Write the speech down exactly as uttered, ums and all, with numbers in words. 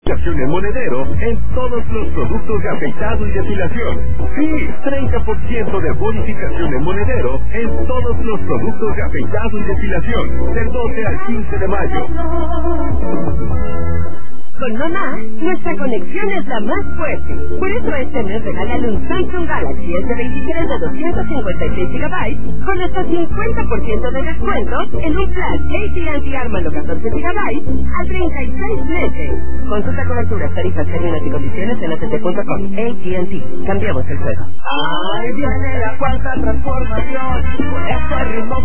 En Monedero en todos los productos de afeitado y depilación. Sí, treinta por ciento de bonificación en Monedero en todos los productos de afeitado y depilación. Del doce al quince de mayo. Con mamá, nuestra conexión es la más fuerte. Por eso este mes regálale un Samsung Galaxy S veintitrés de doscientos cincuenta y seis gigabytes con hasta cincuenta por ciento de descuento en un flash A T and T Armando catorce gigabytes a treinta y seis meses. Consulta coberturas, tarifas, términos y condiciones en A T T punto com. A T and T. Cambiamos el juego. Ahí viene la cuarta transformación. Con este ritmo